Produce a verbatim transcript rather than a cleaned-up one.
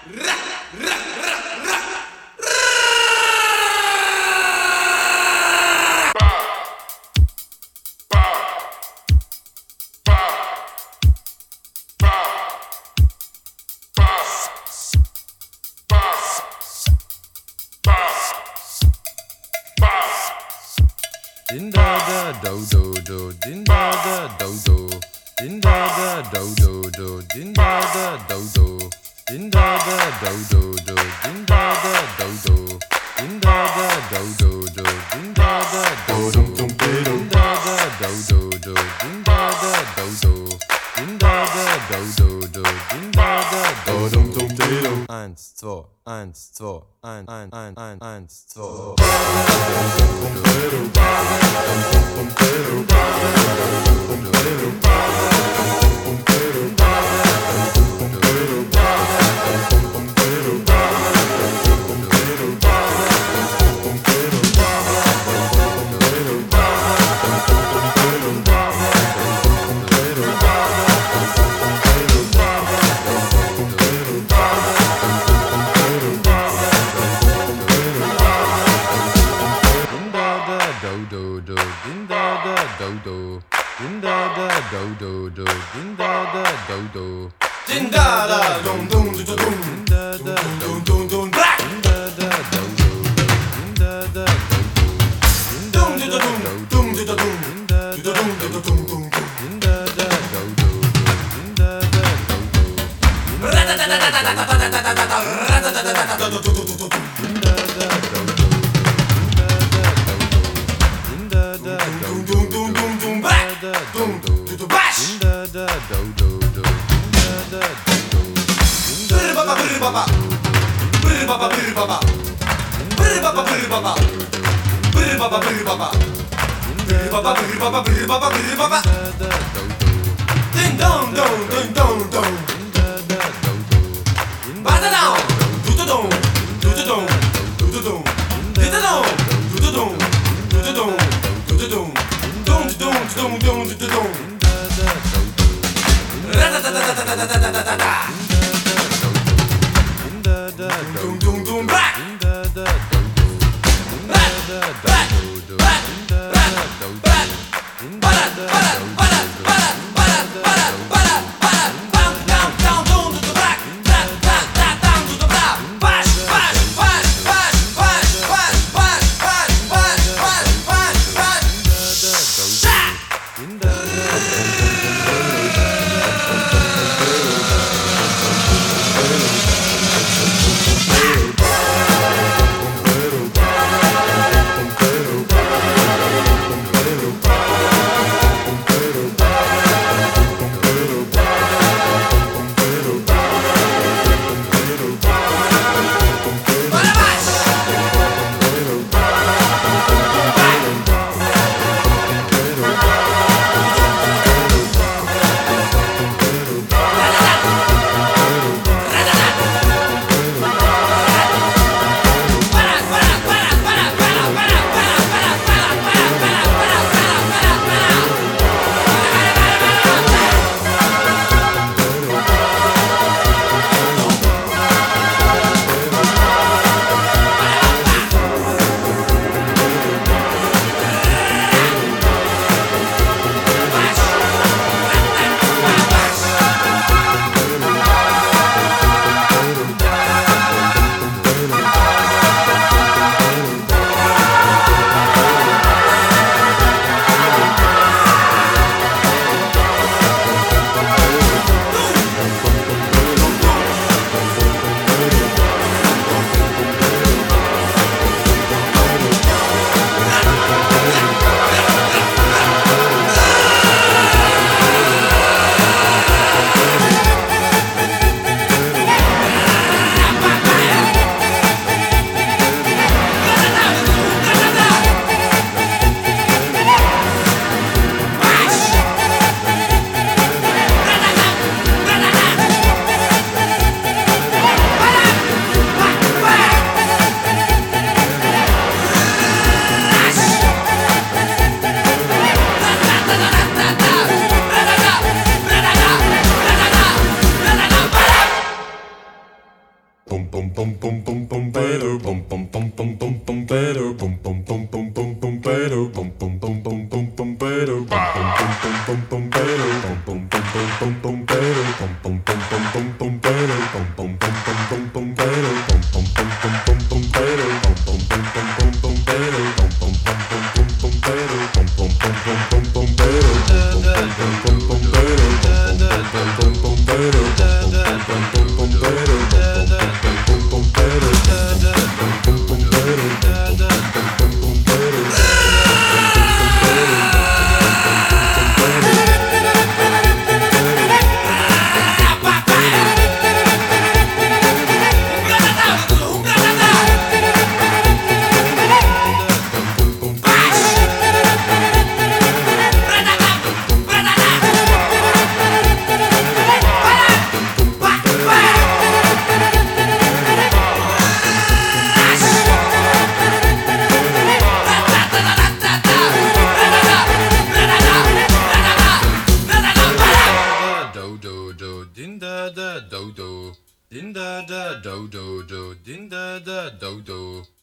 Din da da do do do, din da da do do, din da da do do do, din da da do do, din da da do do do, din da da do do, din da da do do do, din da da do do, din da da do do do, din da da do do, din da da do do do, din da da do do. Eins, zwei, eins, zwei, ein, ein, ein, ein, eins, zwei. Do do, din da da do do, din da da do do do, din da da do do, din da da dum dum dum dum, din da da dum dum dum black, din da da do do, din da da do do, din da dum da dum do dum do, dum din da dum da dum dum dum dum, din da da do do, din da da do do, ra da da da da da da da da da da, ra da da da da da da da da. din da da do do, din da da do do, din da da do Dum dum dum dum black, dum dum dum bash. din da da do do do, din da da do do, Brr baba brr baba, brr baba brr baba, brr baba brr baba, brr baba brr baba, brr baba brr baba brr baba brr baba. Ding dong dong ding dong dong, ba da dong, do da dong, do da dong, do da dong, do da dong, do da dong, do da dong, do da dong, dong dong dong dong do da dong. Ra da da da da da da da da da da. Dum dum dum black. Black, black, black, black, black. Ba-da, ba-da, ba-da, ba-da, ba-da, ba-da, ba-da, ba-da. Bam, down, down, down to the black. Black, black, black, down to the black. Bash, bash, bash, bash, bash, bash, bash, bash, bash, bash, bash, bash. Shot. Din da da do do do, din da da do do.